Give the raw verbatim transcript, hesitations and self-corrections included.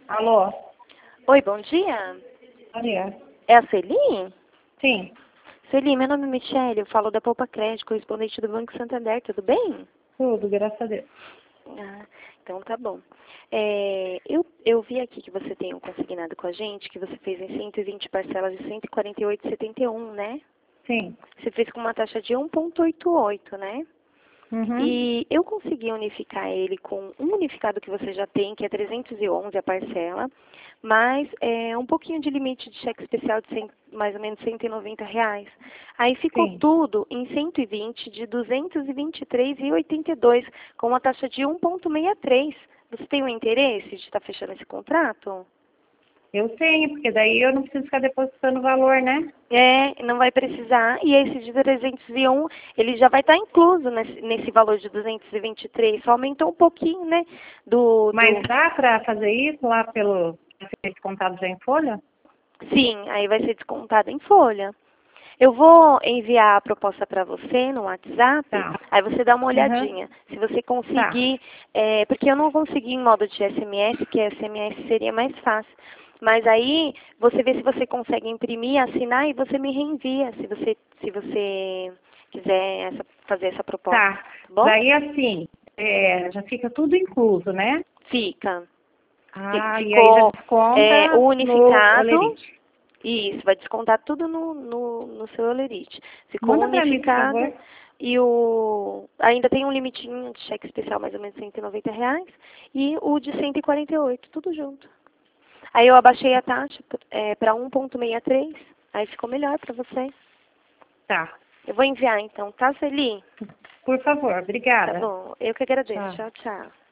Alô? Oi, bom dia. Maria? É a Celi? Sim, Celi, meu nome é Michele, eu falo da Poupa Crédito, correspondente do Banco Santander, tudo bem? tudo, graças a Deus. Ah, então tá bom. É, eu, eu vi aqui que você tem um consignado com a gente, que você fez em cento e vinte parcelas de cento e quarenta e oito vírgula setenta e um, né? Sim. Você fez com uma taxa de um vírgula oitenta e oito, né? Uhum. E eu consegui unificar ele com um unificado que você já tem, que é trezentos e onze a parcela, mais é, um pouquinho de limite de cheque especial de cem, mais ou menos cento e noventa reais. Aí ficou Sim. tudo em cento e vinte de duzentos e vinte e três vírgula oitenta e dois, com uma taxa de um vírgula sessenta e três. Você tem o interesse de estar fechando esse contrato? Eu tenho, porque daí eu não preciso ficar depositando valor, né? É, não vai precisar. E esse de trezentos e um, ele já vai estar incluso nesse, nesse valor de duzentos e vinte e três. Só aumentou um pouquinho, né? Do, Mas do... dá para fazer isso lá pelo esse contado já em folha? Sim, aí vai ser descontado em folha. Eu vou enviar a proposta para você no WhatsApp, Tá. aí você dá uma Uhum. olhadinha. Se você Tá. conseguir, é, porque eu não consegui em modo de S M S, que S M S seria mais fácil. Mas aí você vê se você consegue imprimir, assinar e você me reenvia, se você, se você quiser essa- fazer essa proposta, Tá. tá bom? Daí assim, é, já fica tudo incluso, né? Fica. Fi- Ah, e aí já Ficou é, desconta no unificado. Olerite. Isso, vai descontar tudo no, no, no seu Olerite. Ficou Manda para mim, por unificado favor. e o ainda tem um limitinho de cheque especial, mais ou menos cento e noventa reais, e o de cento e quarenta e oito, tudo junto. Aí eu abaixei a taxa é, para um vírgula sessenta e três, aí ficou melhor para você. Tá. Eu vou enviar então, tá, Celi? Por favor, Tá obrigada. bom, eu que agradeço. Tchau. Tchau, tchau.